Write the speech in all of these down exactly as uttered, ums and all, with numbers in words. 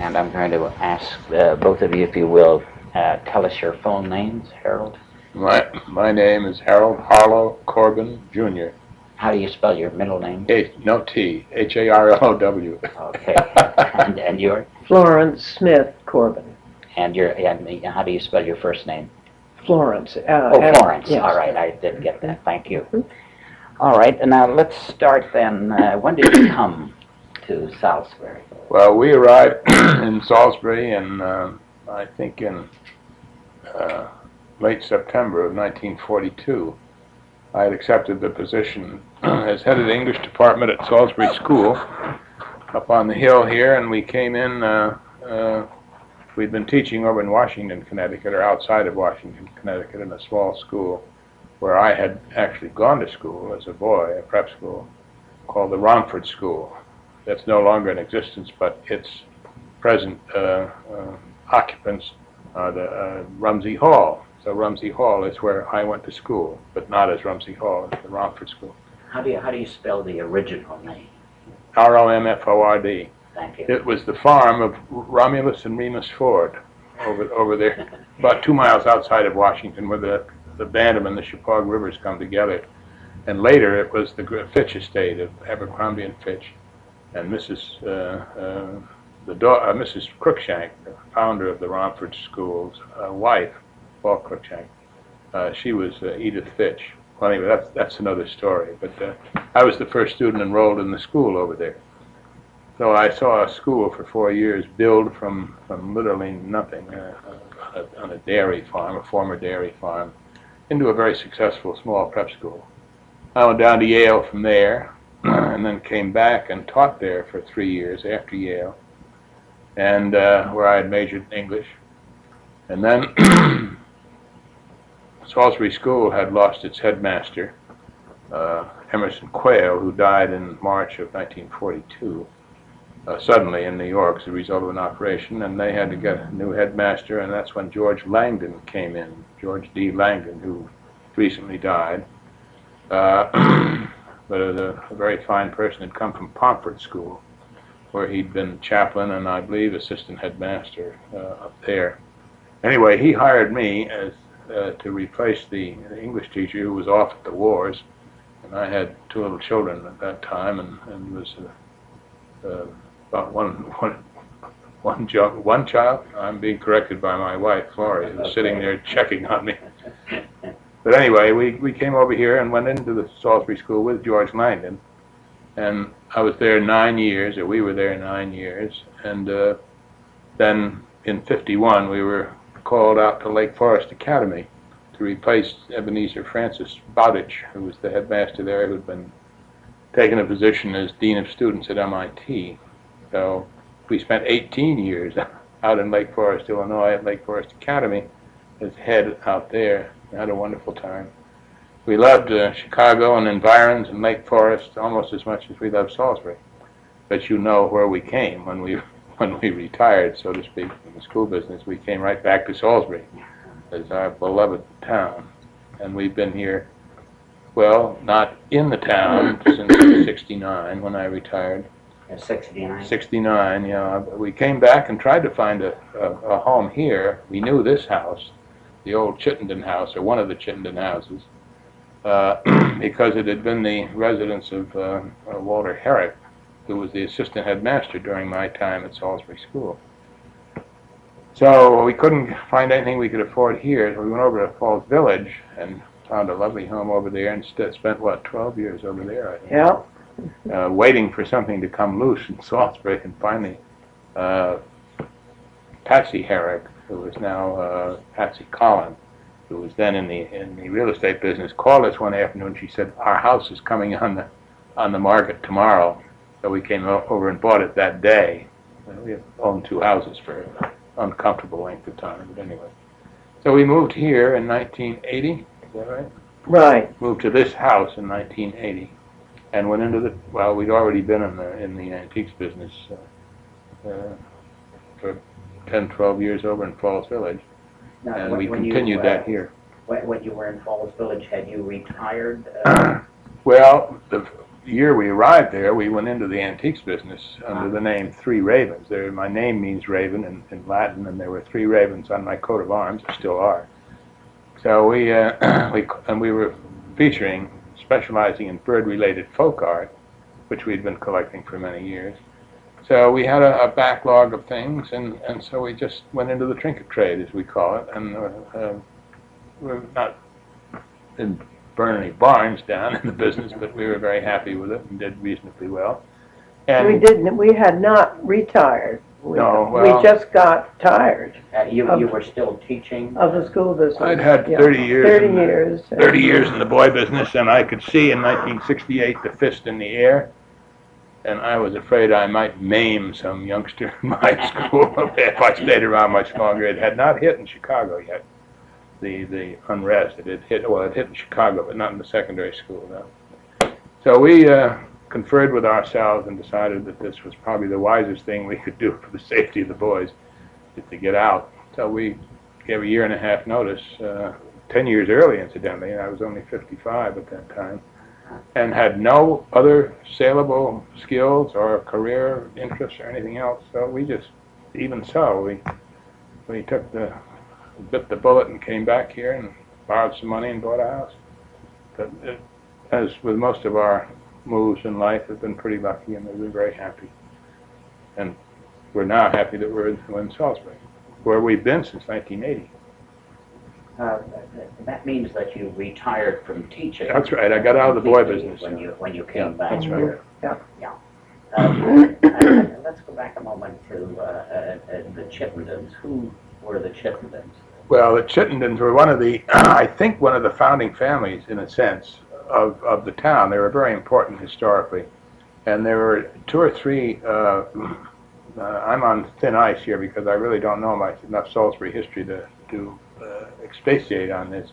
and I'm going to ask uh, both of you, if you will, uh, tell us your full names. Harold? My my name is Harold Harlow Corbin, Junior How do you spell your middle name? H, no T, H A R L O W. Okay. and, and your? Florence Smith Corbin. And your, and how do you spell your first name? Florence. Uh, Oh, Florence. Yes. All right, I did get that. Thank you. All right, and now let's start then. Uh, when did you come to Salisbury? Well, we arrived in Salisbury in, uh, I think, in uh, late September of nineteen forty-two. I had accepted the position as head of the English department at Salisbury School up on the hill here, and we came in. Uh, uh, we'd been teaching over in Washington, Connecticut, or outside of Washington, Connecticut, in a small school where I had actually gone to school as a boy, a prep school, called the Romford School. That's no longer in existence, but its present uh, uh, occupants are the uh, Rumsey Hall. So Rumsey Hall is where I went to school, but not as Rumsey Hall, as the Romford School. How do you how do you spell the original name? R O M F O R D. Thank you. It was the farm of Romulus and Remus Ford over over there, about two miles outside of Washington, where the the Bantam and the Chappaqua rivers come together. And later it was the Fitch estate of Abercrombie and Fitch, and Missus Uh, uh, the uh, Missus Cruikshank, the founder of the Romford School's uh, wife, Paul Cruikshank. Uh, she was uh, Edith Fitch. Well, anyway, that's that's another story. But uh, I was the first student enrolled in the school over there. So I saw a school for four years build from from literally nothing uh, on, a, on a dairy farm, a former dairy farm, into a very successful small prep school. I went down to Yale from there, and then came back and taught there for three years after Yale, and uh, where I had majored in English. And then Salisbury School had lost its headmaster, uh, Emerson Quayle, who died in March of nineteen forty-two, uh, suddenly in New York as a result of an operation, and they had to get a new headmaster, and that's when George Langdon came in, George D. Langdon, who recently died. Uh, but a, a very fine person, had come from Pomfret School, where he'd been chaplain and I believe assistant headmaster uh, up there. Anyway, he hired me as uh, to replace the, the English teacher who was off at the wars, and I had two little children at that time, and, and was uh, uh, about one one one job, one child. I'm being corrected by my wife, Florrie, who's sitting there checking on me. But anyway, we, we came over here and went into the Salisbury School with George Langdon, and I was there nine years, or we were there nine years, and uh, then in fifty-one we were called out to Lake Forest Academy to replace Ebenezer Francis Bowditch, who was the headmaster there, who'd been taking a position as Dean of Students at M I T. So we spent eighteen years out in Lake Forest, Illinois, at Lake Forest Academy as head out there. We had a wonderful time. We loved uh, Chicago and environs and Lake Forest almost as much as we loved Salisbury. But you know where we came when we when we retired, so to speak, from the school business. We came right back to Salisbury as our beloved town. And we've been here, well, not in the town since sixty-nine when I retired. sixty-nine? sixty-nine, yeah. We came back and tried to find a, a, a home here. We knew this house, the old Chittenden house, or one of the Chittenden houses, uh, because it had been the residence of uh, uh, Walter Herrick, who was the assistant headmaster during my time at Salisbury School. So we couldn't find anything we could afford here, so we went over to Falls Village and found a lovely home over there and st- spent, what, twelve years over there, I think. Yeah. Uh, waiting for something to come loose in Salisbury, and finally uh, Patsy Herrick, who is now uh, Patsy Collin, who was then in the in the real estate business, called us one afternoon. She said, "Our house is coming on the on the market tomorrow." So we came over and bought it that day. Uh, we have owned two houses for an uncomfortable length of time, but anyway. So we moved here in nineteen eighty. Is that right? Right. Moved to this house in nineteen eighty. And went into the, well, we'd already been in the in the antiques business uh, uh, for ten, twelve years over in Falls Village, Now, and when- we when you, continued uh, that here. When, when you were in Falls Village, had you retired? Uh, Well, the, the year we arrived there, we went into the antiques business under the name Three Ravens. There, my name means raven in, in Latin, and there were three ravens on my coat of arms. There still are. So we, uh, we and we were featuring, specializing in bird-related folk art, which we'd been collecting for many years. So we had a, a backlog of things, and, and so we just went into the trinket trade, as we call it, and uh, uh, we're not didn't burn any barns down in the business, but we were very happy with it and did reasonably well. And We didn't, we had not retired. We- No, well- We just got tired Uh, you, Of- you were still teaching? of the school business. I'd had Yeah. thirty years. Thirty in the- years. thirty years in the boy business, and I could see in nineteen sixty-eight the fist in the air, and I was afraid I might maim some youngster in my school if I stayed around much longer. It had not hit in Chicago yet, the the unrest. It had hit, well, it hit in Chicago, but not in the secondary school, no. So we uh, conferred with ourselves and decided that this was probably the wisest thing we could do for the safety of the boys, is to get out. So we gave a year and a half notice, uh, ten years early, incidentally, and I was only fifty-five at that time, and had no other saleable skills or career interests or anything else. So we just, even so, we we took the, bit the bullet and came back here and borrowed some money and bought a house. But it, as with most of our moves in life, have been pretty lucky, and we've been very happy. And we're now happy that we're in, we're in Salisbury, where we've been since nineteen eighty. Uh, that means that you retired from teaching. That's right, I got out of the boy business. When you, when you came back. That's right. Yeah. Yeah. Uh, uh, let's go back a moment to uh, uh, uh, the Chittendens. Who were the Chittendens? Well, the Chittendens were one of the, I think, one of the founding families, in a sense, of, of the town. They were very important historically. And there were two or three, uh, uh, I'm on thin ice here because I really don't know much, enough Salisbury history to, to uh, expatiate on this.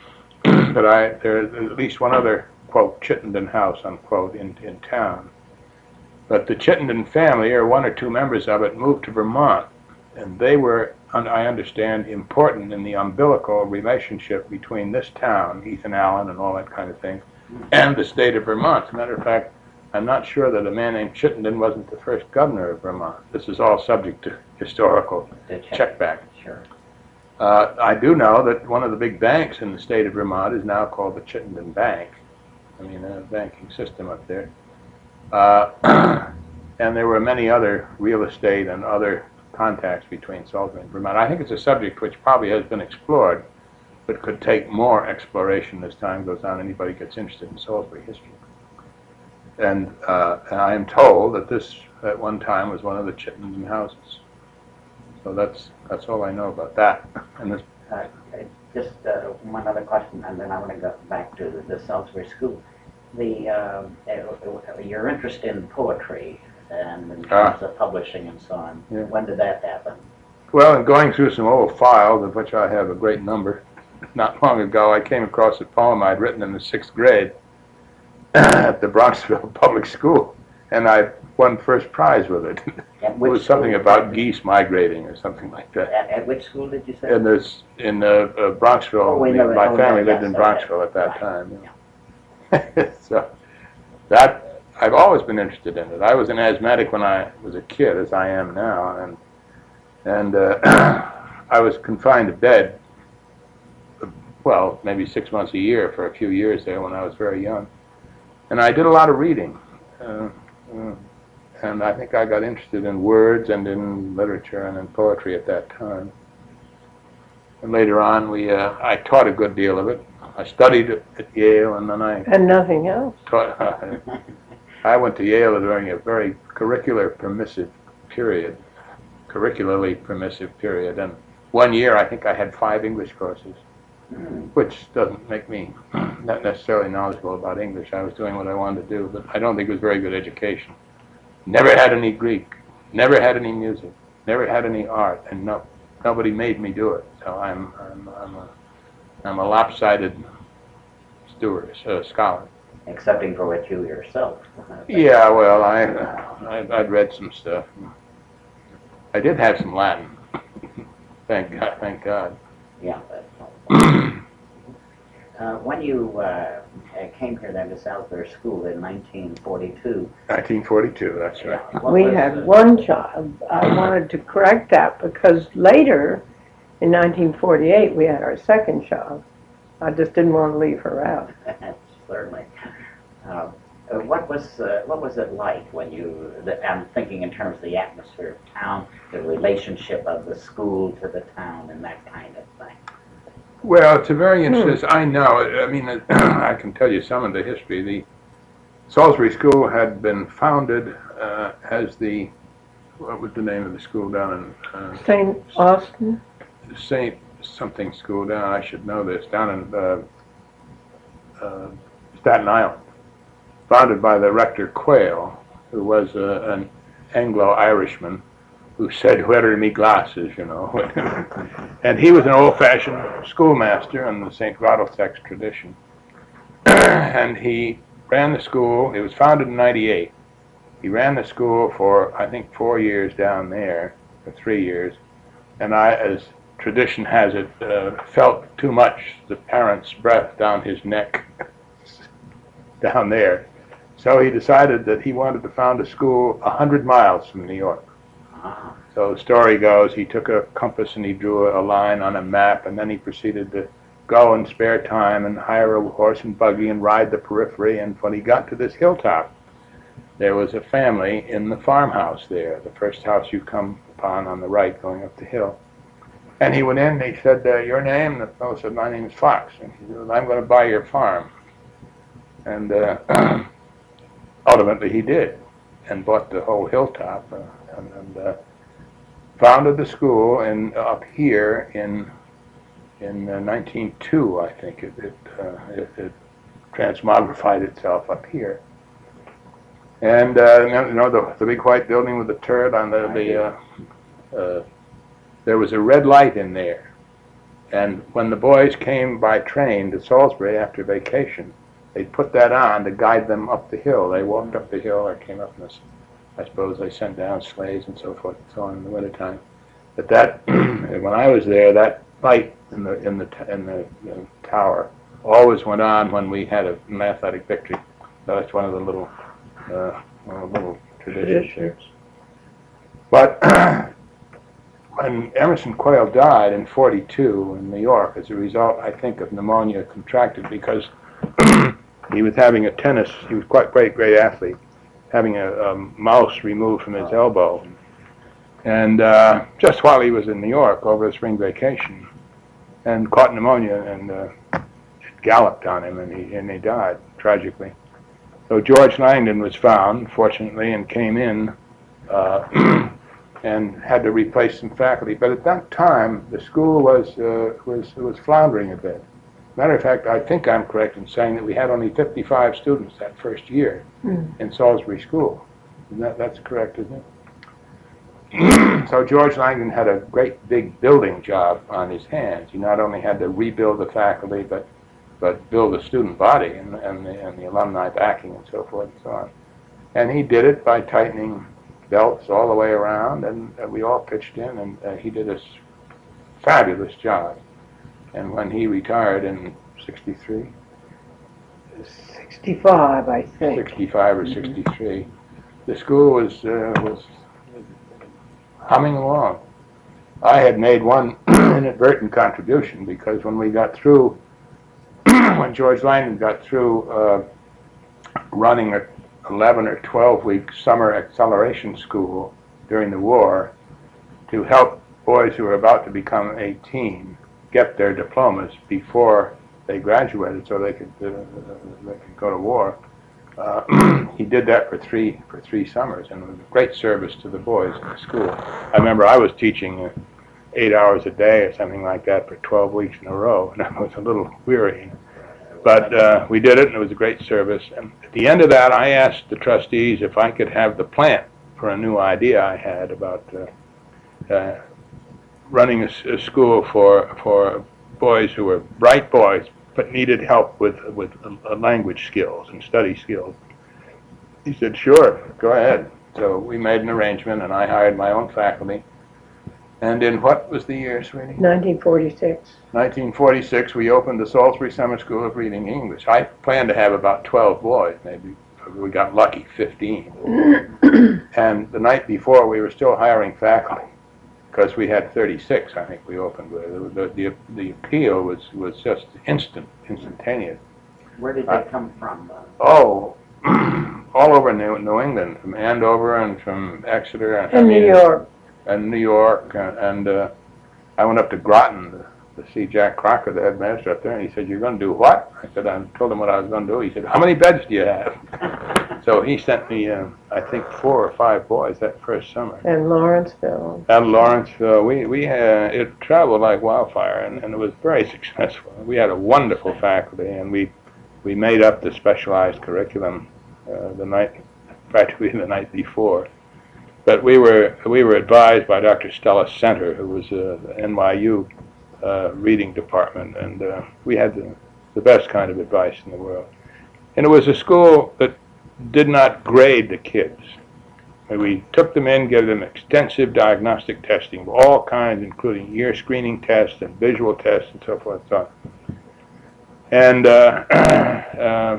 But I, there's at least one other, quote, Chittenden house, unquote, in, in town. But the Chittenden family, or one or two members of it, moved to Vermont. And they were, I understand, important in the umbilical relationship between this town, Ethan Allen and all that kind of thing, and the state of Vermont. As a matter of fact, I'm not sure that a man named Chittenden wasn't the first governor of Vermont. This is all subject to historical The Chitt- check back. Sure. Uh, I do know that one of the big banks in the state of Vermont is now called the Chittenden Bank. I mean, a banking system up there. Uh, and there were many other real estate and other contacts between Salisbury and Vermont. I think it's a subject which probably has been explored, but could take more exploration as time goes on. Anybody gets interested in Salisbury history. And, uh, and I am told that this, at one time, was one of the Chittenden houses. So that's that's all I know about that. And this, Uh, just uh, one other question, and then I want to go back to the, the Salisbury School. The uh, uh, your interest in poetry and in terms Ah. of publishing and so on. Yeah. When did that happen? well, in going through some old files, of which I have a great number, not long ago I came across a poem I'd written in the sixth grade at the Bronxville Public School, and I won first prize with it. At It which was something school? about geese migrating or something like that. At, at which school did you say? And there's, in uh, uh, Bronxville, Oh, we know it. my Oh, family yeah, lived in yes, okay. Bronxville at that Right. time. Yeah. So, that, I've always been interested in it. I was an asthmatic when I was a kid, as I am now, and and uh, I was confined to bed, well, maybe six months a year for a few years there when I was very young. And I did a lot of reading. Uh, uh, and I think I got interested in words and in literature and in poetry at that time. And later on, we uh, I taught a good deal of it. I studied at, at Yale, and then I And nothing else. taught. I went to Yale during a very curricular permissive period, curricularly permissive period. And one year, I think I had five English courses, which doesn't make me not necessarily knowledgeable about English. I was doing what I wanted to do, but I don't think it was very good education. Never had any Greek, never had any music, never had any art, and no, nobody made me do it. So I'm I'm I'm a I'm a lopsided steward, uh, scholar. Excepting for what you yourself. uh, Yeah, well, I, I I'd read some stuff. I did have some Latin. Thank God. Thank God. Yeah. But, uh, when you uh, uh, came here then to Salisbury School in nineteen forty-two. nineteen forty-two, that's right. What We was, had uh, one child. I wanted to correct that because later, in nineteen forty-eight, we had our second child. I just didn't want to leave her out. Certainly. Uh, uh, what was uh, what was it like when you? The, I'm thinking in terms of the atmosphere of town, the relationship of the school to the town, and that kind of thing. Well, it's a very interesting, I know, I mean, I can tell you some of the history. The Salisbury School had been founded uh, as the, what was the name of the school down in? Uh, Saint Austin? Saint something school down, I should know this, down in uh, uh, Staten Island. Founded by the rector Quayle, who was uh, an Anglo-Irishman who said, "Where are me glasses?" you know. And he was an old-fashioned schoolmaster in the Saint Rattlesnakes tradition. And he ran the school. It was founded in ninety-eight. He ran the school for, I think, four years down there, or three years. And I, as tradition has it, uh, felt too much the parent's breath down his neck down there. So he decided that he wanted to found a school a hundred miles from New York. Ah, So the story goes, he took a compass and he drew a line on a map, and then he proceeded to go in spare time and hire a horse and buggy and ride the periphery. And when he got to this hilltop, there was a family in the farmhouse there, the first house you come upon on the right going up the hill. And he went in and he said, uh, "Your name?" And the fellow said, "My name is Fox." And he said, "I'm going to buy your farm." And uh, ultimately he did, and bought the whole hilltop. Uh, and, and uh, founded the school in up here in in uh, nineteen oh two, I think. It it, uh, it it transmogrified itself up here. And uh, you know the the big white building with the turret on the the uh, uh, there was a red light in there, and when the boys came by train to Salisbury after vacation, they put that on to guide them up the hill. They walked up the hill or came up in this. I suppose they sent down sleighs and so forth and so on in the wintertime. But that, when I was there, that light in the in the in the, the tower always went on when we had a, an athletic victory. So that's one of the little uh, one of the little traditions here. But when Emerson Quayle died in forty-two in New York, as a result, I think, of pneumonia contracted because he was having a tennis. He was quite great, great athlete. Having a, a mouse removed from his elbow. And uh, just while he was in New York over the spring vacation, and caught pneumonia, and uh, it galloped on him, and he, and he died, tragically. So George Langdon was found, fortunately, and came in uh, and had to replace some faculty. But at that time, the school was, uh, was, was floundering a bit. Matter of fact, I think I'm correct in saying that we had only fifty-five students that first year mm. in Salisbury School. That, that's correct, isn't it? So George Langdon had a great big building job on his hands. He not only had to rebuild the faculty, but but build the student body and, and, the, and the alumni backing and so forth and so on. And he did it by tightening belts all the way around, and uh, we all pitched in, and uh, he did a fabulous job. And when he retired in sixty-three, sixty-five, I think. sixty-five or sixty-three, mm-hmm. the school was uh, was humming along. I had made one inadvertent contribution because when we got through, when George Langdon got through uh, running an eleven or twelve week summer acceleration school during the war to help boys who were about to become eighteen get their diplomas before they graduated, so they could uh, they could go to war. Uh, he did that for three for three summers, and it was a great service to the boys in the school. I remember I was teaching uh, eight hours a day or something like that for twelve weeks in a row, and I was a little weary. But uh, we did it, and it was a great service. And at the end of that, I asked the trustees if I could have the plant for a new idea I had about uh, uh, running a, a school for for boys who were bright boys but needed help with with uh, language skills and study skills. He said, "Sure, go ahead." So we made an arrangement, and I hired my own faculty, And in what was the year, sweetie? nineteen forty-six. nineteen forty-six, we opened the Salisbury Summer School of Reading English. I planned to have about twelve boys, maybe. We got lucky, fifteen. And the night before, we were still hiring faculty because we had thirty-six, I think we opened with. The, the, the appeal was, was just instant, instantaneous. Where did they come from? Uh, Oh, all over New, New England, from Andover and from Exeter. And, I In New mean, York. And New York. And, and uh, I went up to Groton to, to see Jack Crocker, the headmaster up there, and he said, "You're going to do what?" I said, "I told him what I was going to do." He said, "How many beds do you have?" So he sent me, uh, I think, four or five boys that first summer. And Lawrenceville. At Lawrenceville, we, we had, it traveled like wildfire, and, and it was very successful. We had a wonderful faculty, and we, we made up the specialized curriculum uh, the night, practically the night before. But we were, we were advised by Doctor Stella Center, who was uh, the N Y U uh, reading department, and uh, we had the, the best kind of advice in the world. And it was a school that did not grade the kids. We took them in, gave them extensive diagnostic testing of all kinds, including ear screening tests and visual tests and so forth and so on. And uh, uh,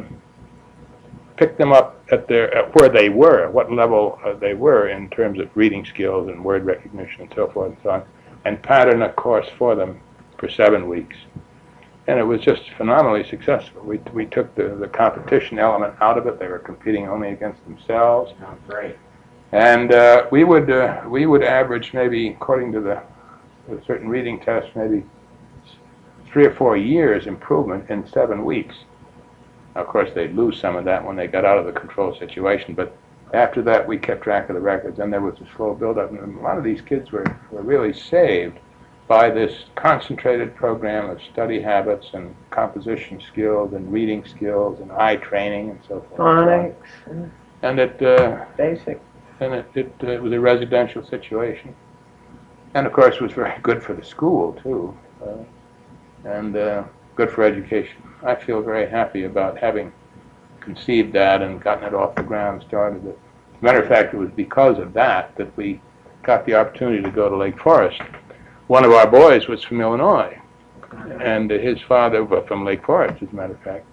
picked them up at their at where they were, what level uh, they were in terms of reading skills and word recognition and so forth and so on, and patterned a course for them for seven weeks. And it was just phenomenally successful. We, we took the, the competition element out of it. They were competing only against themselves. oh, great. And uh, we would uh, we would average maybe, according to the, the certain reading tests, maybe three or four years improvement in seven weeks. Now, of course, they'd lose some of that when they got out of the control situation, but after that, we kept track of the records, and there was a slow build-up. And a lot of these kids were, were really saved by this concentrated program of study habits and composition skills and reading skills and eye training and so forth. Phonics. And it, uh, Basic. and it, it, uh, it was a residential situation. And of course, it was very good for the school, too, uh, and uh, good for education. I feel very happy about having conceived that and gotten it off the ground, started it. As a matter of fact, it was because of that that we got the opportunity to go to Lake Forest. One of our boys was from Illinois, and uh, his father was from Lake Forest, as a matter of fact.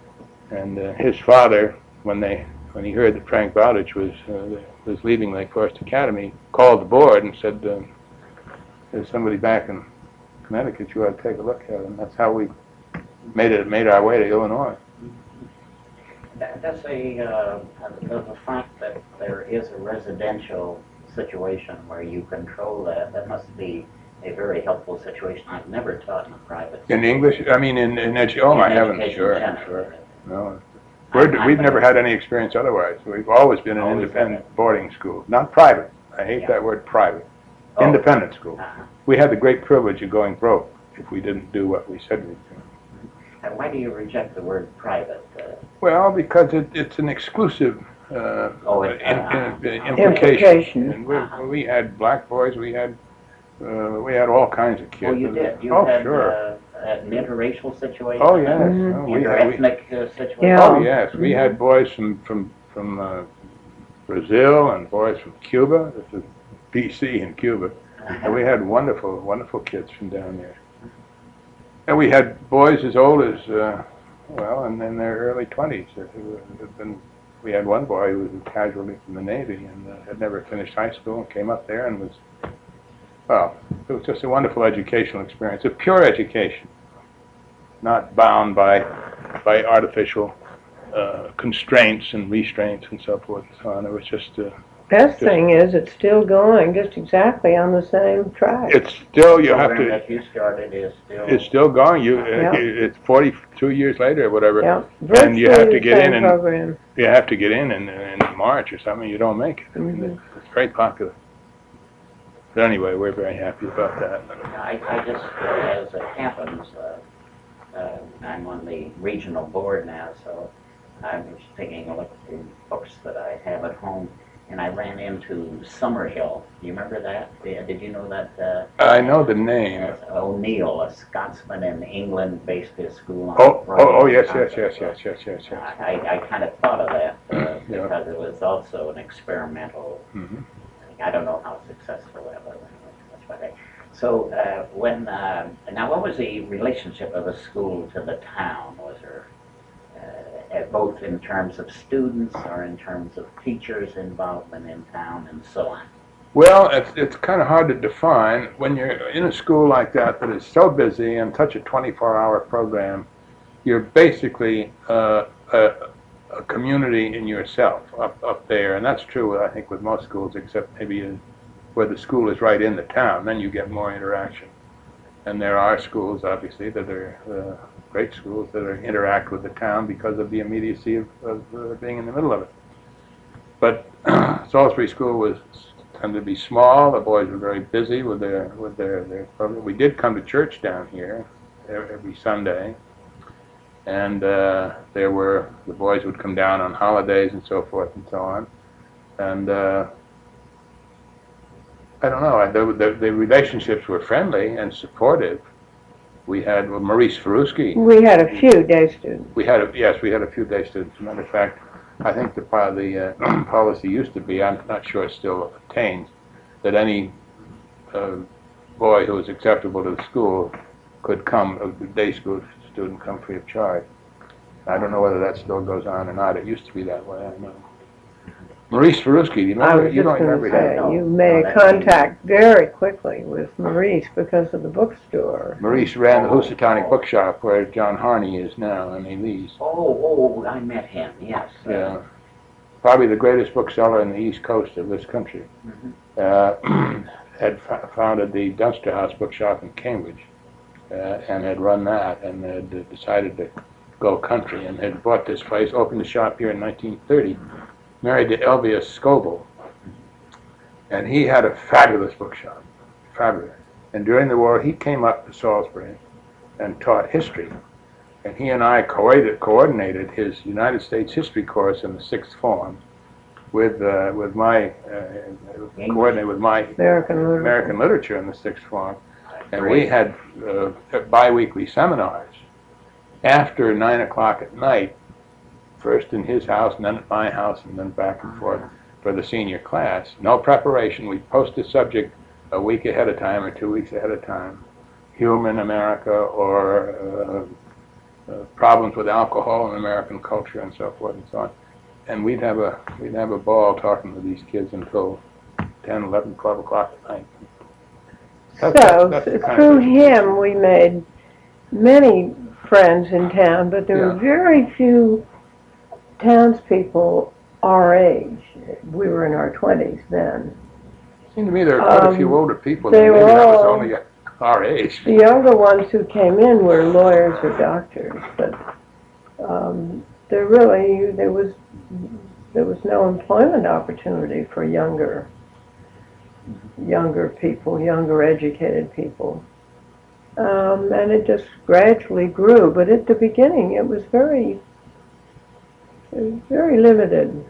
And uh, his father, when they when he heard that Frank Bowditch was uh, was leaving Lake Forest Academy, called the board and said, uh, "There's somebody back in Connecticut you ought to take a look at." And that's how we made it made our way to Illinois. That, that's a uh, the, the fact that there is a residential situation where you control that. That must be a very helpful situation. I've never taught in a private In school. English, I mean, in in edu- oh my In heavens, education sure, generally. sure. No, we're, we've never had any experience otherwise. We've always been an Always independent been. boarding school, not private. I hate Yeah. that word, private. Oh. Independent school. Uh-huh. We had the great privilege of going broke if we didn't do what we said we'd do. And why do you reject the word private? Uh, Well, because it, it's an exclusive uh, Oh, it- in, uh-huh. in, in- Implication. implication. And we, Uh-huh. we had black boys, we had uh, we had all kinds of kids. oh, you did. You oh, had sure. uh, an interracial situation. Oh, yes. Mhm. Oh, we had, we, Inter-ethnic uh, situation. Yeah. oh, yes. We had boys from from from uh, Brazil and boys from Cuba. This is B C in Cuba. And we had wonderful, wonderful kids from down there. And we had boys as old as, uh, well, in, in their early twenties. Who had been, we had one boy who was a casualty from the Navy and uh, had never finished high school and came up there and was, well, it was just a wonderful educational experience, a pure education, not bound by, by artificial uh, constraints and restraints and so forth and so on. It was just uh, Best thing is it's still going just exactly on the same track. it's still, you have program to, that you started is still. it's still going. You, uh, Yeah. it's forty-two years later or whatever. Yeah, And you have virtually to the get same in and- program. You have to get in in, in March or something. You don't make it. I mean, Mhm. it's, it's very popular. But anyway, we're very happy about that. I, I just, uh, as it happens, uh, uh, I'm on the regional board now, so I was taking a look through books that I have at home, and I ran into Summerhill. Do you remember that? Yeah, did you know that? Uh, I know the name. uh, O'Neill, a Scotsman in England, based his school on. Oh, oh, oh, writing yes, yes, concepts. yes, yes, yes, yes, yes. I, I kind of thought of that uh, Yeah. because it was also an experimental. Mhm. I don't know how successful that was. That's why they, So uh, when uh, now, what was the relationship of the school to the town? Was there uh, uh, both in terms of students or in terms of teachers' involvement in town and so on? Well, it's, it's kind of hard to define. When you're in a school like that that is so busy and such a twenty-four hour program, you're basically uh, a, a community in yourself up, up there. And that's true, I think, with most schools, except maybe in, where the school is right in the town. Then you get more interaction. And there are schools, obviously, that are uh, great schools that are, interact with the town because of the immediacy of, of uh, being in the middle of it. But Salisbury School was tended to be small. The boys were very busy with their with their their program. We did come to church down here every Sunday, and uh, there were the boys would come down on holidays and so forth and so on. And uh, I don't know. The, the the relationships were friendly and supportive. We had well, Maurice Ferusky. We had a few day students. We had a, yes, we had a few day students. As a matter of fact, I think the, the uh, policy used to be, I'm not sure it still obtains, that any uh, boy who was acceptable to the school could come, a day school student come free of charge. I don't know whether that still goes on or not. It used to be that way, I know. Maurice Ferusky, do you I remember? was You just don't going to remember say, him. you No, made that contact very quickly with Maurice because of the bookstore. Maurice ran the Housatonic bookshop where John Harney is now in Elise. Oh, oh, I met him. Yes. Yeah. Probably the greatest bookseller in the East Coast of this country. Mhm. Uh, had f founded the Dunster House Bookshop in Cambridge, uh, and had run that, and had uh, decided to go country, and had bought this place, opened the shop here in nineteen thirty, married to Elvia Scoble, and he had a fabulous bookshop, fabulous. And during the war, he came up to Salisbury and taught history. And he and I co coordinated his United States history course in the sixth form with uh, with my uh, coordinated with my American literature. American literature in the sixth form, and Great. we had uh, bi-weekly seminars after nine o'clock at night, first in his house and then at my house and then back and forth for the senior class. No preparation. We post a subject a week ahead of time or two weeks ahead of time, humor in America or uh, Uh, problems with alcohol in American culture and so forth and so on. And we'd have a we'd have a ball talking to these kids until ten, eleven, twelve o'clock at night. That's, So, that's, that's the kind through of him, we made many friends in town, but there were Yeah. very few townspeople our age. We were in our twenties then. It seemed to me there were quite a few Um, older people. they and maybe were that was all- only our age. The younger ones who came in were lawyers or doctors, but um, there really, there was, there was no employment opportunity for younger, younger people, younger educated people. Um, and it just gradually grew, but at the beginning it was very, it was very limited.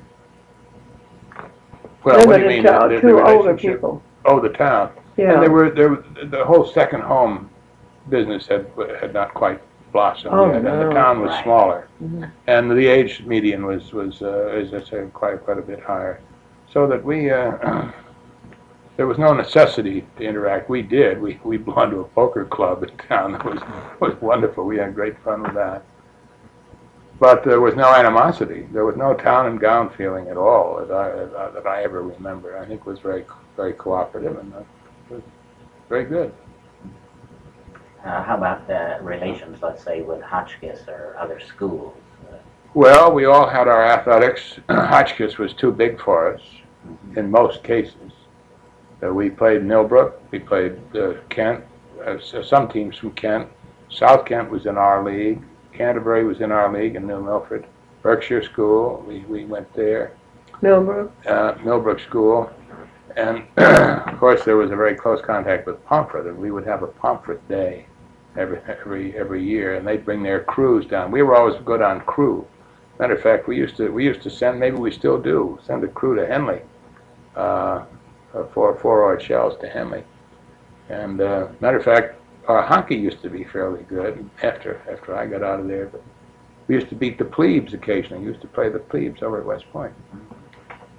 Well, what do you limited mean? to, the- the to older relationship? people. Oh, the town. Yeah. And there were there were- the whole second home business had had not quite blossomed Oh, yet, and no. the town was Right. smaller, Mhm. and the age median was was uh, as I say quite quite a bit higher, so that we uh, there was no necessity to interact. We did. We we belonged to a poker club in town. That was was wonderful. We had great fun with that. But there was no animosity. There was no town and gown feeling at all that I that I ever remember. I think it was very very cooperative and. Uh, was very good. Uh, how about uh, relations, let's say, with Hotchkiss or other schools? Uh, Well, we all had our athletics. Hotchkiss was too big for us in most cases. Uh, we played Millbrook, we played uh, Kent, uh, some teams from Kent. South Kent was in our league. Canterbury was in our league in New Milford. Berkshire School, we, we went there. Millbrook. Uh, Millbrook School. And, of course, there was a very close contact with Pomfret, and we would have a Pomfret Day every every every year, and they'd bring their crews down. We were always good on crew. Matter of fact, we used to we used to send, maybe we still do, send a crew to Henley, uh, for four-oared shells to Henley. And uh, matter of fact, our hockey used to be fairly good after after I got out of there. But we used to beat the plebes occasionally. We used to play the plebes over at West Point.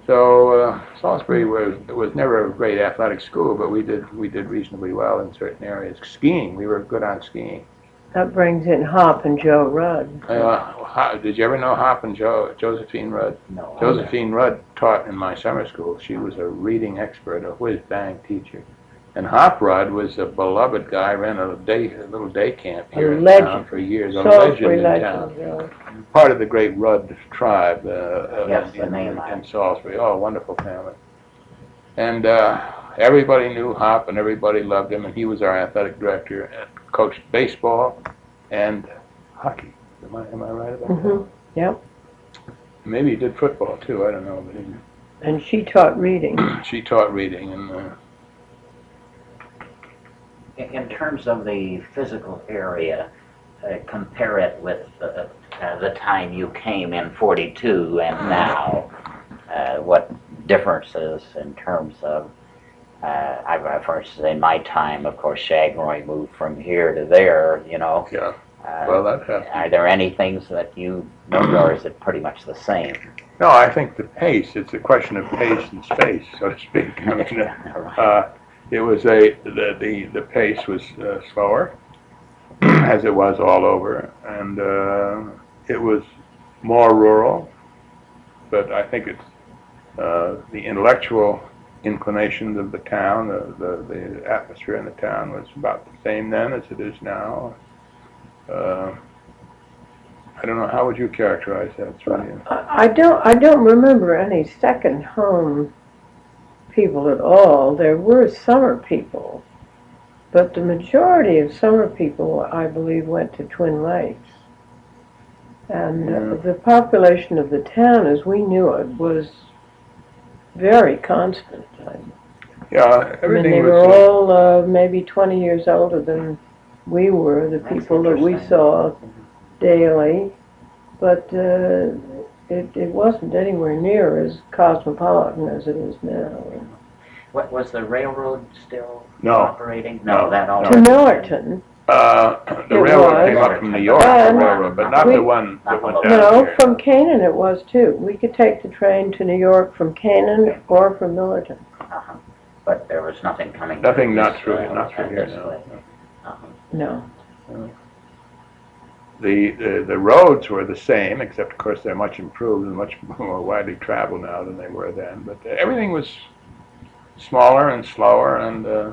So uh, Salisbury was was never a great athletic school, but we did we did reasonably well in certain areas. Skiing, we were good on skiing. That brings in Hop and Joe Rudd. Uh, Ho- did you ever know Hop and jo- Josephine Rudd? No. I- Josephine Rudd taught in my summer school. She was a reading expert, a whiz-bang teacher. And Hop Rudd was a beloved guy, ran a day, a little day camp here in legend. town for years, a Salisbury legend in town. legend, yeah. Part of the great Rudd tribe uh, uh, Yes, the in, name I- in Salisbury. Oh, wonderful family. And uh, everybody knew Hop and everybody loved him, and he was our athletic director and coached baseball and hockey. Am I, am I right about Mhm. Yep. that? Maybe he did football too, I don't know, but he, And she taught reading. she taught reading. And uh, In in terms of the physical area, uh, compare it with uh, uh, the time you came in forty-two and now. Uh, what differences in terms of, uh, I've, I've first in my time, of course, Shagroy moved from here to there, you know. yeah, Uh, well, that happened. Are there any things that you note, or is it pretty much the same? No, I think the pace, it's a question of pace and space, so to speak. I mean, Right. uh, it was a, the, the, the pace was uh, slower, as it was all over, and uh, it was more rural, but I think it's uh, the intellectual inclinations of the town, the, the, the atmosphere in the town was about the same then as it is now. Uh, I don't know, how would you characterize that, Sonia? I I don't, I don't remember any second home people at all. There were summer people, but the majority of summer people, I believe, went to Twin Lakes. And uh, Yeah. the population of the town, as we knew it, was very constant. I Yeah, I mean, everything they was. were uh, all uh, maybe twenty years older than we were, the That's people that we interesting. saw daily. But uh, it, it wasn't anywhere near as cosmopolitan as it is now. What, was the railroad still No. operating? No, No, that all. To Millerton, Uh, the It railroad was. came up from New York, the And railroad, but not we- the one that went down no, here. from Canaan it was too. We could take the train to New York from Canaan or from Millerton. Uh-huh. But there was nothing coming. Nothing, this not through, way, not through uh, here, this no. way. Uh-huh. No. The, the, the roads were the same, except of course they're much improved and much more widely traveled now than they were then. But uh, everything was smaller and slower and uh,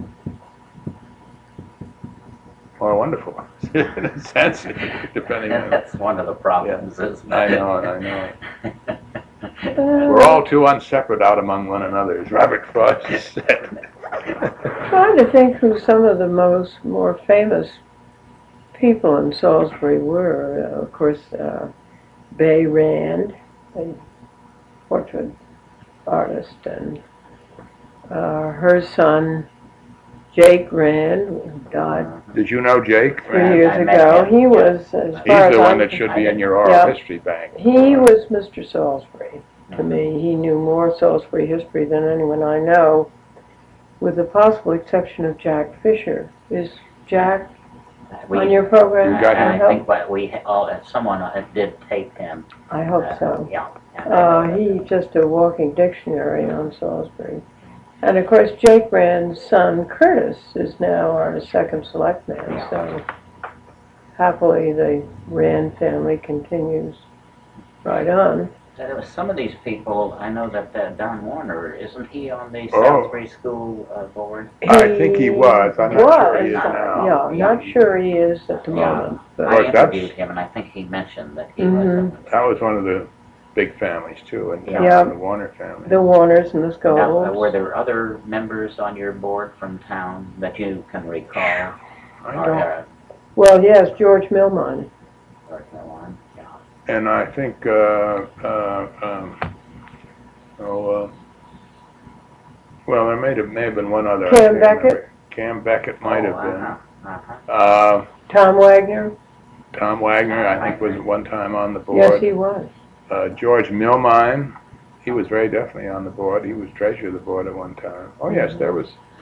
more wonderful, in a sense, depending on. That's one of the problems, isn't it? I know it, I know it. We're all too unseparate out among one another, as Robert Frost said. Trying to think who some of the most more famous people in Salisbury were. Uh, of course, uh, Bay Rand, a portrait artist, and uh, her son, Jake Rand, who died Did you know Jake? three Rand, years I met ago. him. He was, as He's far as the one I'm that should be in your oral Yeah. history bank. He was Mister Salisbury to me. He knew more Salisbury history than anyone I know, with the possible exception of Jack Fisher. Is Jack We- on your program? You got I him? I think hope, what we, all, someone uh, did tape him. I hope uh, so. Yeah. and, Uh, he's just a walking dictionary on Salisbury. And of course, Jake Rand's son, Curtis, is now our second selectman, so happily the Rand family continues right on. Uh, Some of these people, I know that uh, Don Warner, isn't he on the Oh. Salisbury School uh, board? I think he was. I'm not sure he is was. now. Yeah, not sure he is at the Yeah. moment, but I Well, that's- interviewed him, and I think he mentioned that he Mhm. was. That was one of the big families too, and Yeah. the Warner family. the Warners and the Now, uh, were Skolls. there other members on your board from town that you can recall? I Or, don't, uh, Well, yes, George Milmine. or no one? Yeah. and I think, uh, uh, um, oh, uh, well, there may have, may have been one other. I Cam can't Beckett? remember. Cam Beckett might Oh, have been. uh-huh, uh-huh. Uh, Tom Wagner? Tom Wagner, I think, was at one time on the Yes, board. he was. Uh, George Milmine, he was very definitely on the board. He was treasurer of the board at one time. Oh, yes, there was,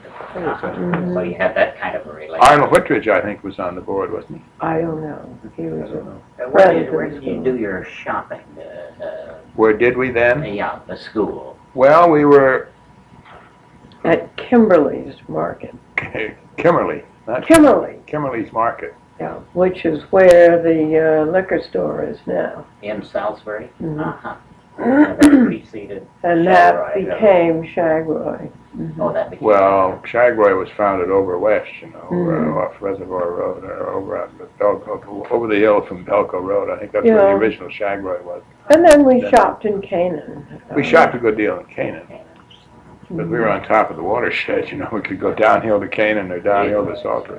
Uh-huh. Mhm. So you had that kind of a relationship. Arnold Whitridge, I think, was on the board, wasn't he? I don't know. He I was don't a, know. Uh, Where Friend did, of where the did you school. do your shopping? Uh, uh, Where did we then? yeah, the school. Well, we were at Kimberly's Market. Kimberly, not Kimberly, Kimberly's Market. yeah, which is where the uh, liquor store is now. In Salisbury? Mhm. Uh-huh. And that preceded And that Shagroy, uh, became Shagroy. Mhm. Oh, that became. Well, Shagroy was founded over west, you know, Mhm. uh, off Reservoir Road, or over at Belco, over the hill from Belco Road. I think that's where Yeah. the original Shagroy was. And then we shopped in Canaan. We shopped a good deal in Canaan, Mm-hmm. but we were on top of the watershed, you know, we could go downhill to Canaan or downhill to Salisbury.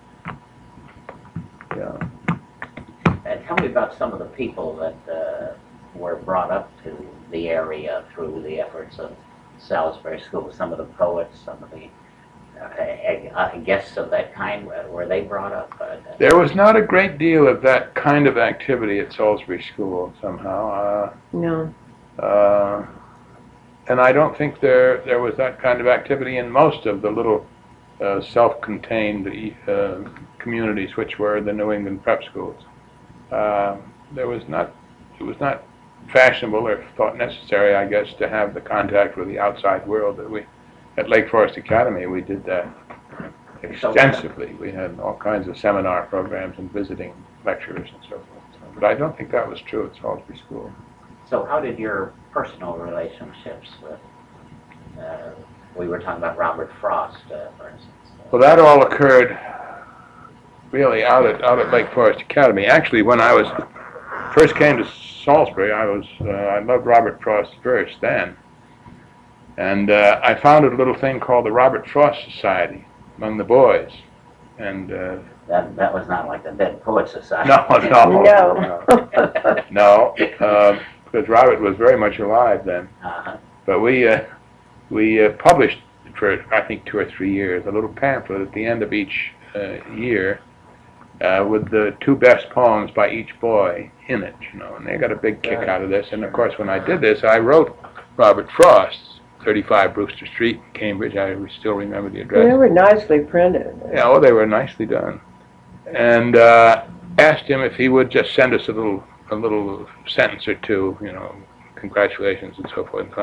Yeah. And tell me about some of the people that uh, were brought up to the area through the efforts of Salisbury School. Some of the poets, some of the uh, uh, guests of that kind, uh, were they brought up? Uh, There was not a great deal of that kind of activity at Salisbury School somehow. Uh, No. Uh, and I don't think there there was that kind of activity in most of the little uh, self-contained uh, communities, which were the New England prep schools. Uh, there was not it was not fashionable or thought necessary, I guess, to have the contact with the outside world that we at Lake Forest Academy we did that extensively. We had all kinds of seminar programs and visiting lecturers and so forth. So, but I don't think that was true at Salisbury School. So how did your personal relationships with, uh, we were talking about Robert Frost, uh, for instance. Well, that all occurred really out at out at Lake Forest Academy. Actually, when I was first came to Salisbury, I was uh, I loved Robert Frost's verse then, and uh, I founded a little thing called the Robert Frost Society among the boys, and uh, That, that was not like the Dead Poets Society. no, no, No. no, uh, because Robert was very much alive then. Uh-huh. But we uh, we uh, published for I think two or three years a little pamphlet at the end of each uh, year uh, with the two best poems by each boy in it, you know, and they got a big kick out of this. And of course, when I did this, I wrote Robert Frost's thirty-five Brewster Street, Cambridge. I still remember the address. They were nicely printed. Yeah, well, they were nicely done. And uh, asked him if he would just send us a little a little sentence or two, you know, congratulations and so forth.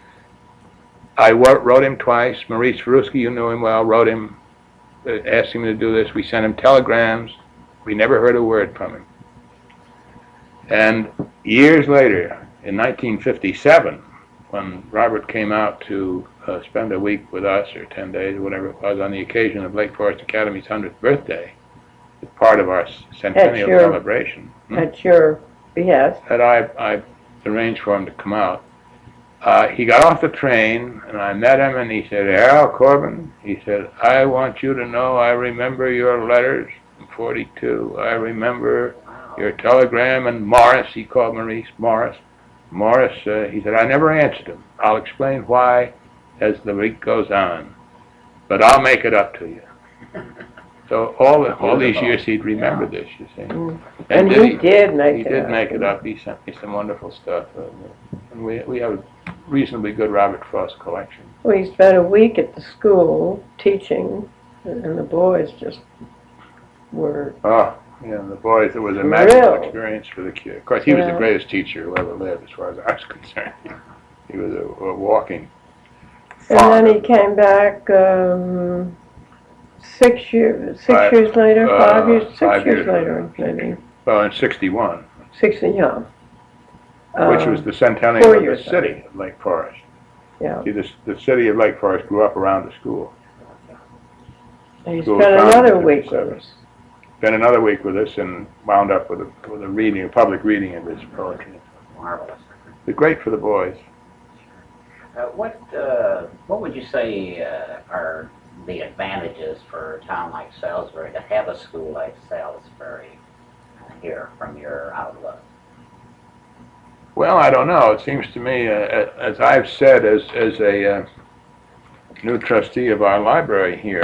I wrote him twice. Maurice Verusky, you knew him well, wrote him, uh, asked him to do this. We sent him telegrams. We never heard a word from him. And years later, in nineteen fifty-seven, when Robert came out to uh, spend a week with us, or ten days, or whatever it was, on the occasion of Lake Forest Academy's hundredth birthday, as part of our centennial your- celebration, hmm, At your behest. that I, I arranged for him to come out. Uh, he got off the train, and I met him, and he said, Al Corbin, he said, I want you to know I remember your letters from forty-two. I remember your telegram, and Morris, he called Maurice Morris. Morris, uh, he said, I never answered him. I'll explain why as the week goes on, but I'll make it up to you. So all the, all these years he'd remembered this, you see. Mm. And he did did make He it did up. make it up. He sent me some wonderful stuff. Uh, and we we have a reasonably good Robert Frost collection. We spent a week at the school teaching, and the boys just were, Oh, yeah, the boys, it was a magical Thrilled. experience for the kid. Of course, he was Yeah. the greatest teacher who ever lived, as far as I was concerned. He was a, a walking and then he font. came back um, six years, six Five- years later, uh, five years, six five years years later, maybe, Well, in sixty-one, six and young. which Um, was the centennial four of the years city of Lake Forest. Yeah, See, this, the city of Lake Forest grew up around the school. and he School spent founded in another week with fifty-seven. us. Then another week with us and wound up with a, with a reading, a public reading of his poetry. Marvelous. It's great for the boys. Uh, what, uh, what would you say uh, are the advantages for a town like Salisbury to have a school like Salisbury uh, here from your outlook? Well, I don't know. It seems to me, uh, as I've said, as as a uh, new trustee of our library here,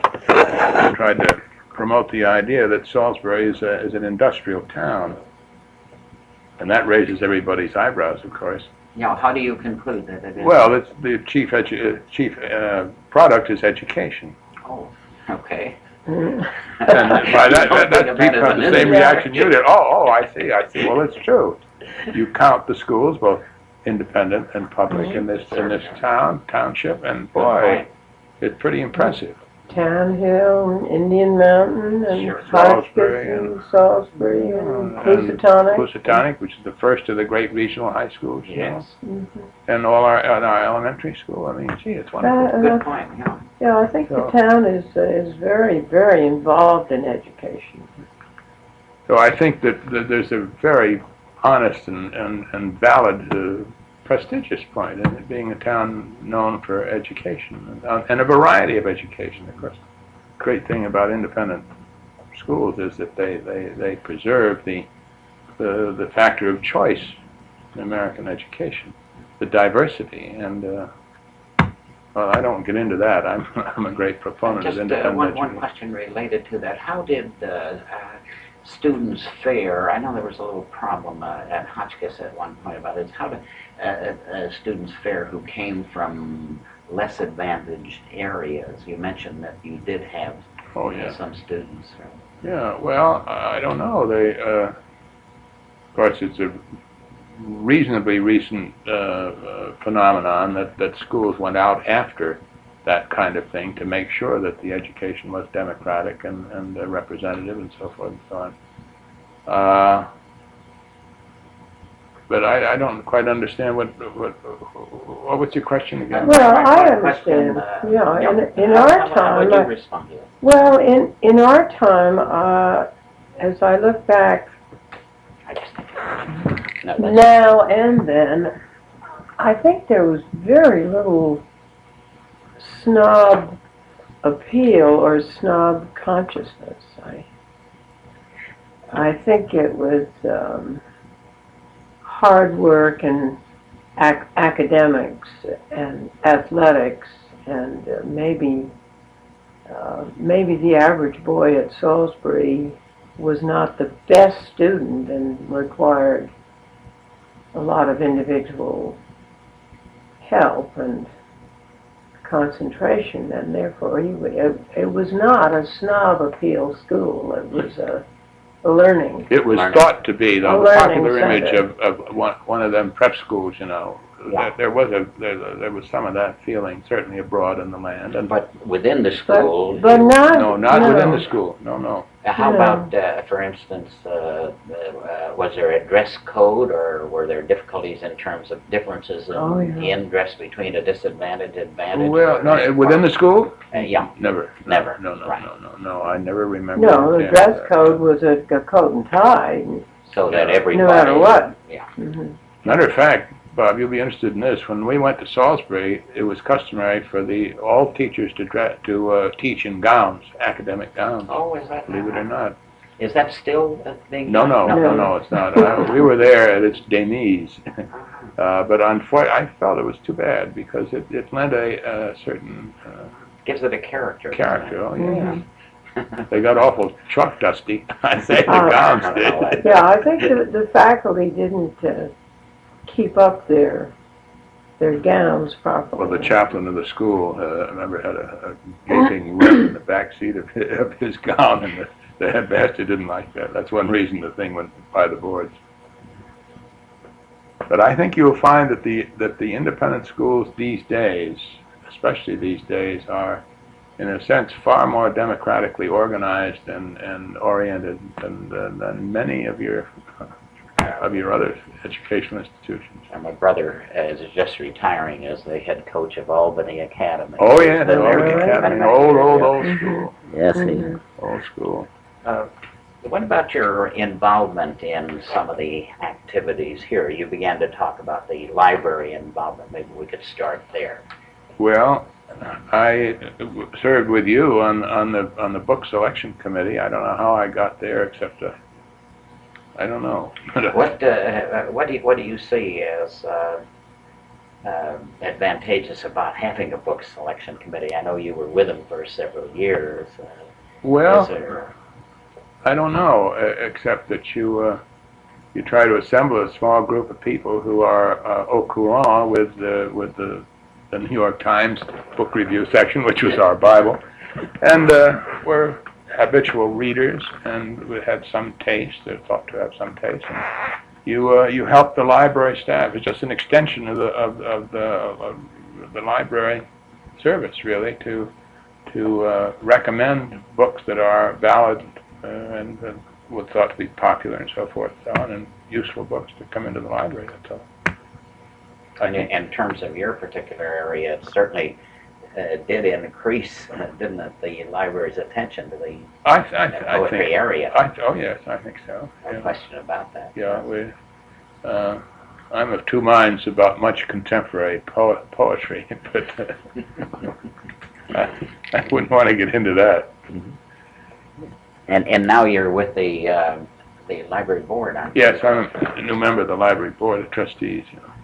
I tried to promote the idea that Salisbury is, a, is an industrial town. And that raises everybody's eyebrows, of course. You know, how do you conclude that it is? Well, it's the chief edu- uh, chief uh, product is education. Oh, okay. Mm. And by that, Don't that, think that of that people as have an the same insult. reaction you did. Oh, oh, I see, I see. Well, it's true. You count the schools, both independent and public, in this in this town, township, and boy, it's pretty impressive. Town Hill, and Indian Mountain, and Sure. Salisbury Hotchkiss, and- and Salisbury, and And Housatonic. Housatonic, which is the first of the great regional high schools, you know, Yes. Mhm. and all our, and our elementary school. I mean, gee, it's wonderful. Uh, Good uh, point, yeah. Yeah, I think the So- town is, uh, is very, very involved in education. So I think that, that there's a very honest and, and, and valid, uh, prestigious point in it being a town known for education and, uh, and a variety of education. Of course, the great thing about independent schools is that they, they, they preserve the, the the factor of choice in American education, the diversity, and uh, well, I don't get into that. I'm I'm a great proponent Just of uh, independent one, education. one question related to that. How did uh, uh, students fare? I know there was a little problem uh, at Hotchkiss at one point about this. How did uh, uh, students fare who came from less advantaged areas? You mentioned that you did have Oh uh, yeah. some students. Yeah, well, I don't know. They, uh, of course, it's a reasonably recent uh, uh, phenomenon that, that schools went out after that kind of thing to make sure that the education was democratic and, and uh, representative and so forth and so on. Uh, but I, I don't quite understand what, what, what was your question again? Well, My- I my question, understand. uh, Yeah, in- in how- our how- How time, would you I- respond to it? Well, in, in our time, uh, as I look back I just, no, that's, now and then, I think there was very little snob appeal or snob consciousness. I, I think it was um, hard work and ac- academics and athletics and uh, maybe uh, maybe the average boy at Salisbury was not the best student and required a lot of individual help and concentration, and therefore he, w- it, it was not a snob appeal school. It was a, a learning. It was Learning. thought to be, though, A the learning popular image center. of, of one, one of them prep schools, you know. Yeah. There, there was a there, there was some of that feeling certainly abroad in the land, and but within the But, school, but not no, not no. within the school. No, no. Uh, How No. about, uh, for instance, uh, uh, was there a dress code, or were there difficulties in terms of differences in, Oh, yeah. in dress between a disadvantaged advantage? Well, no, within the school, Uh, yeah, never, Never, No, no, right. no, no, no. I never remember. No, the yeah, dress uh, code was a, a coat and tie. so that Yeah. everybody. No matter what. Yeah. Mhm. Matter of fact, Bob, you'll be interested in this. When we went to Salisbury, it was customary for the all teachers to dre- to uh, teach in gowns, academic gowns. Oh, is that? Believe it or not. Is that still a thing? No, no, no, No. no, it's not. Uh, we were there at its Denise, uh, but unfortunately, I felt it was too bad because it, it lent a, a certain uh, Gives it a character. doesn't character. Oh yeah, Mhm. they got awful truck dusty. I say the Oh. gowns did. Yeah, I think the, the faculty didn't uh, keep up their their gowns properly. Well, the chaplain of the school, uh, I remember, had a, a gaping rip in the back seat of his, of his gown, and the, the headmaster didn't like that. That's one reason the thing went by the boards. But I think you'll find that the that the independent schools these days, especially these days, are, in a sense, far more democratically organized and, and oriented than, than, than many of your of your other educational institutions. And my brother is just retiring as the head coach of Albany Academy. Oh yeah, Been the there Albany right. Academy, old, old, old Mhm. school, Yes, he Mhm. old school. Uh, What about your involvement in some of the activities here? You began to talk about the library involvement. Maybe we could start there. Well, I served with you on, on the on the book selection committee. I don't know how I got there, except uh, I don't know. What uh, what do you, what do you see as uh, uh, advantageous about having a book selection committee? I know you were with them for several years. Uh, Well, is there- I don't know, uh, except that you uh, you try to assemble a small group of people who are uh, au courant with the with the, the New York Times book review section, which was our Bible, and uh, were habitual readers, and we had some taste. They're thought to have some taste. And you uh, you help the library staff. It's just an extension of the of, of the of the library service, really, to to uh, recommend books that are valid uh, and uh, would thought to be popular and so forth, so on, and useful books to come into the library. That's all. And in, in terms of your particular area, it certainly uh, did increase, uh, didn't it, the library's attention to the I, I, I poetry think. area. I, oh yes, I think so. No Yeah, question about that. yeah we. Uh, I'm of two minds about much contemporary po- poetry, but uh, I, I wouldn't want to get into that. And and now you're with the uh, the library board, aren't you? Yes, I'm a new member of the library board of trustees. You know.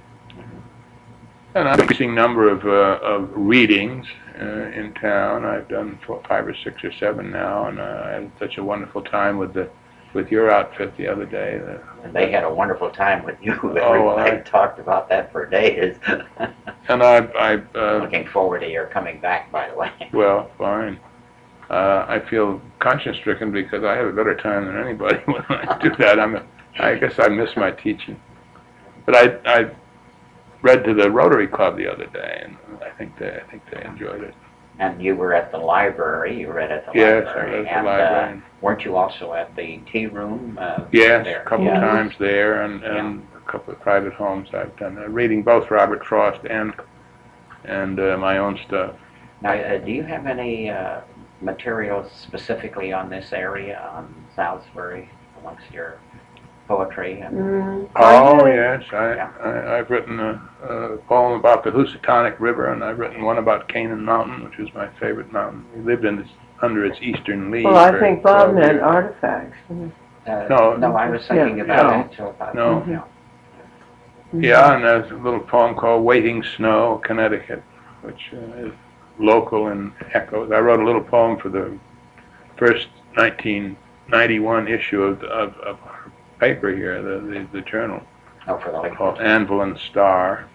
And I'm increasing number of uh, of readings uh, in town. I've done four, five or six or seven now, and uh, I had such a wonderful time with the with your outfit the other day. The, And they had a wonderful time with you. well, Everybody I- talked about that for days. and I, I uh, Looking forward to your coming back, by the way. well, fine. Uh, I feel conscience-stricken because I have a better time than anybody when I do that. I'm, a, I guess I miss my teaching. But I, I read to the Rotary Club the other day, and I think they, I think they enjoyed it. And you were at the library. You read at the Yes, I library. read at the and, library. Uh, weren't you also at the tea room? Uh, Yes, there? a couple Yeah. of times there, and, and a couple of private homes I've done. Uh, reading both Robert Frost and and uh, my own stuff. Now, uh, do you have any uh, materials specifically on this area, on Salisbury, amongst your poetry? And, Mm, Oh, I- yes, I, Yeah. I, I've written a, a poem about the Housatonic River, and I've written one about Canaan Mountain, which was my favorite mountain. We lived in its, under its eastern leaves. Well, I for think Bob twelve meant years. artifacts. uh, No. no, I was thinking Yeah, about no. actual about No. yeah. Yeah, and there's a little poem called Waiting Snow, Connecticut, which uh, is local and echoes. I wrote a little poem for the first nineteen ninety-one issue of, of, of our paper here, the, the, the journal, Oh, for the like, called Anvil and Star.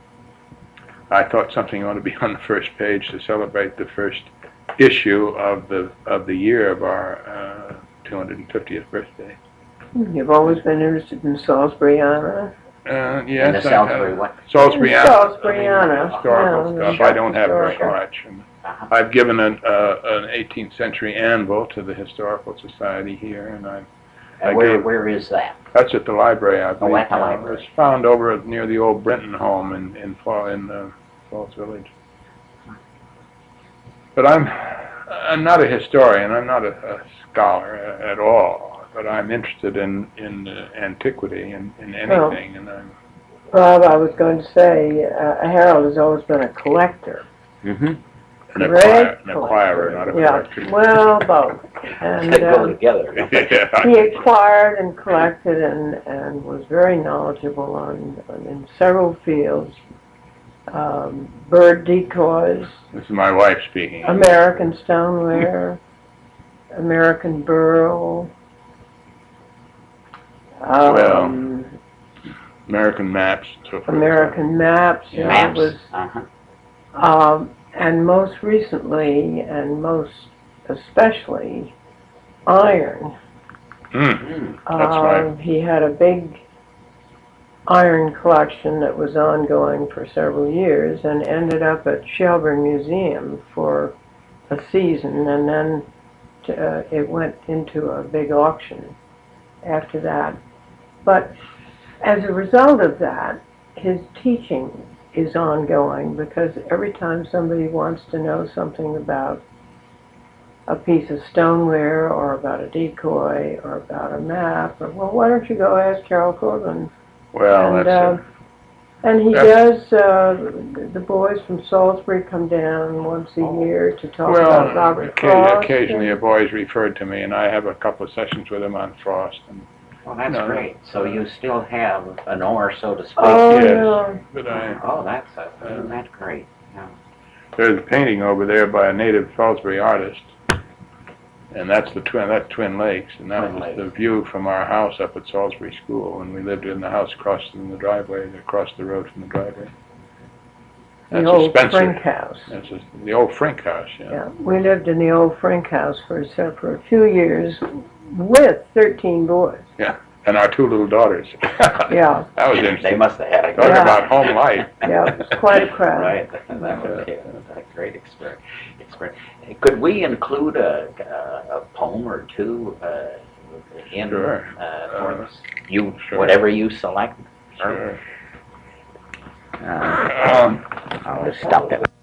I thought something ought to be on the first page to celebrate the first issue of the of the year of our uh, two hundred fiftieth birthday. You've always been interested in Salisburyana. Uh, in the yes, I Salisbury have what? Salisburyana. Salisburyana. Historical yeah, stuff. I don't have very historical. much. And Uh-huh. I've given an, uh, an eighteenth century anvil to the Historical Society here, and I, I And where gave, where is that? that's at the library, I believe. at the now. library. It was found over near the old Brinton home in, in Fall, in uh, Falls Village. But I'm, I'm not a historian, I'm not a, a scholar a- at all, but I'm interested in, in uh, antiquity and in anything, and I'm, Bob, I was going to say, uh, Harold has always been a collector. Mm-hmm. an, Great acquire, an acquirer, not a Yeah, collector. well, both. And They go um, together. Yeah. he acquired and collected and, and was very knowledgeable on, on in several fields. Um, bird decoys, This is my wife speaking. American stoneware, American burl, um, American maps, so forth. American maps. you know, Maps. was, Uh-huh. um, and most recently, and most especially, iron. Mm. Mm. That's right. Um, He had a big iron collection that was ongoing for several years and ended up at Shelburne Museum for a season, and then to, uh, it went into a big auction after that. But as a result of that, his teaching is ongoing because every time somebody wants to know something about a piece of stoneware or about a decoy or about a map, or, well, why don't you go ask Carol Corbin? Well, and, that's uh, and he that's- does, uh, the boys from Salisbury come down once a year to it. talk about Well, Robert occa- Frost. occasionally a and- boy's referred to me, and I have a couple of sessions with him on Frost. And, Well, that's No, no. great. So you still have an oar, so to speak. Oh, Yes. yeah. but I, Oh, that's a, isn't that great? Yeah. there's a painting over there by a native Salisbury artist, And that's the twin, that's Twin Lakes, and that Twin was Lakes. the view from our house up at Salisbury School, and we lived in the house across from the driveway, across the road from the driveway. The That's a old Spencer. Frink house. That's a, the old Frink house, yeah. Yeah, we lived in the old Frink house for, so for a few years with thirteen boys. And our two little daughters. Yeah, That was They interesting. must have had a Talk great, Yeah. about home life. yeah, it was quite a crowd. right, that was a great experience. experience. Could we include a, a, a poem or two uh, in, Sure. uh, for Uh, this? You, sure. whatever you select? Sure. Uh, Um, I'll stop it.